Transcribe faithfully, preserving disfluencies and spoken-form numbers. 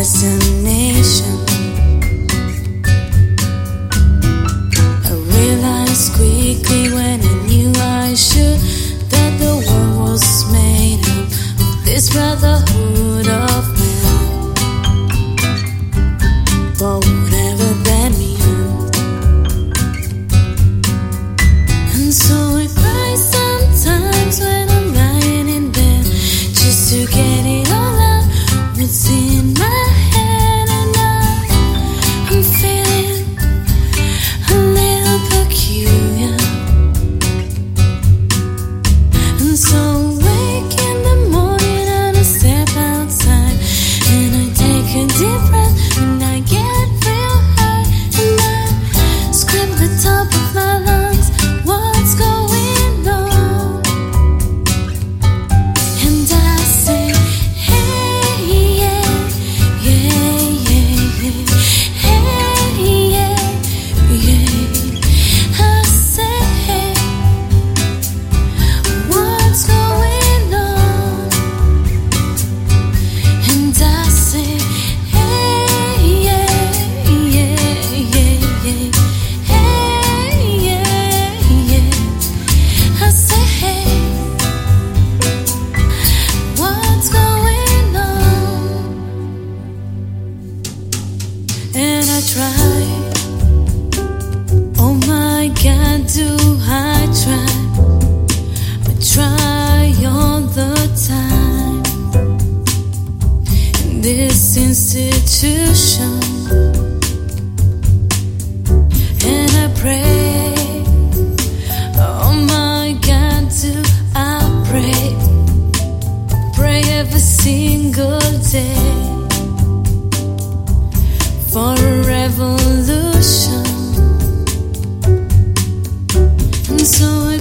destination. I realized quickly when I knew I should that the world was made up of this brotherhood of man. But whatever that means. And so I cry sometimes when I'm lying in bed, just to get it all out what's in my head. And I, I'm feeling a little peculiar. And so I wake in the morning and I step outside and I take a deep breath and I get real high and I scream at the top of my lungs, what's going on? And I say, hey, yeah, yeah, yeah, yeah, hey, yeah, yeah. I say, hey, what's going on? And I say, hey, yeah, yeah, yeah, yeah, hey, yeah, yeah. I say, hey, what's going on? And I try, oh my God, do I try? I try all the time in this institution, and I pray, oh my God, do I pray, pray every single day for a revolution. And so I